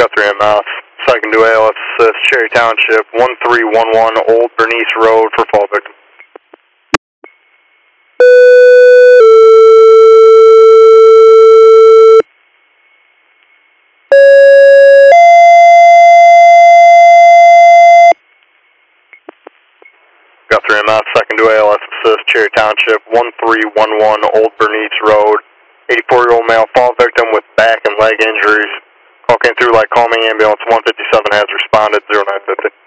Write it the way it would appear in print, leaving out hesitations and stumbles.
Guthrie MS. Second to ALS assist, Cherry Township, 1311 Old Bernice Road for fall victim. Guthrie MS, second to ALS assist, Cherry Township, 1311 Old Bernice Road. 84-year-old male fall victim with back and leg injuries. Call came through like calming ambulance 157 has responded, 0950.